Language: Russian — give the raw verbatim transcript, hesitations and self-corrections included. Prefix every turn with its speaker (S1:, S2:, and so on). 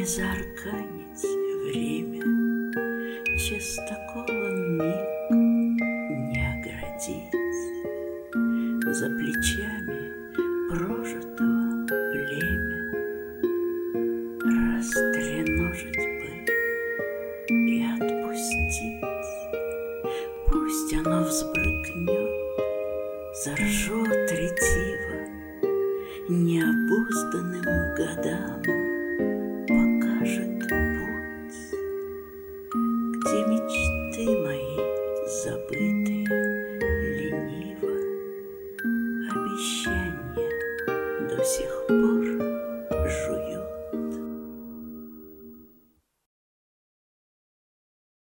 S1: заарканить время, частоколом миг не оградить. За плечами прожитого племя растреножить бы и отпустить. Пусть оно взбрыкнет, заржет ретиво, необузданным годам покажет путь, где мечты мои забытые лениво, обещания до сих